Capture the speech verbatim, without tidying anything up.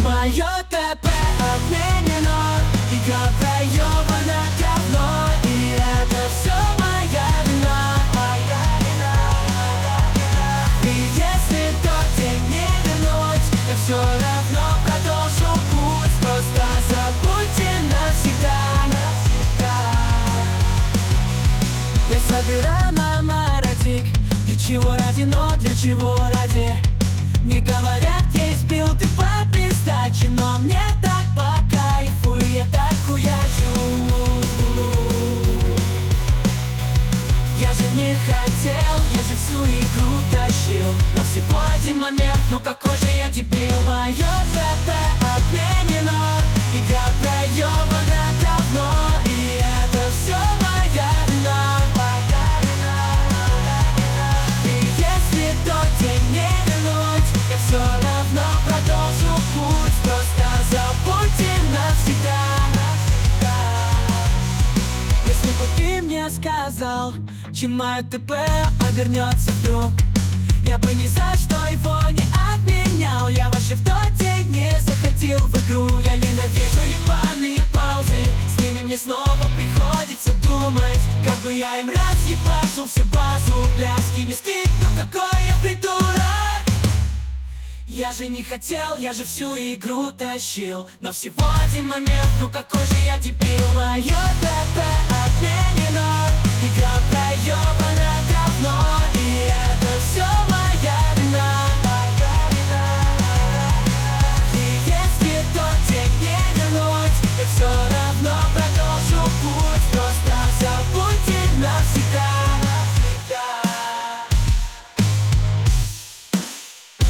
Мое ТП отменено, игра проебана говно, и это все моя вина, моя вина. И если тот день не вернуть, я все равно продолжу путь. Просто забудьте навсегда, навсегда. Я собираю маморотик. Для чего ради, но для чего ради? Мне говорят, есть билды по пиздаче, но мне так по кайфу, и я так хуячу. Я же не хотел, я же всю игру тащил, но всего один момент, ну какой же я дебил. Мое ТП отменено, игра проебана давно, и это все моя вина, моя вина. И если тот день не вернуть, я все равно продолжу путь. Просто забудьте навсегда, навсегда. Если бы ты мне сказал, чем мое ТП обернется вдруг, я бы ни за что его не отменял. Я вообще в тот день не заходил в игру. Я ненавижу ебаные паузы, с ними мне снова приходится думать, как бы я им разъебашил всю базу. Пляски не стыд, ну какой я придурок. Я же не хотел, я же всю игру тащил, но всего один момент, ну какой же я дебил. Мое ТП отменено, игра проебана давно, и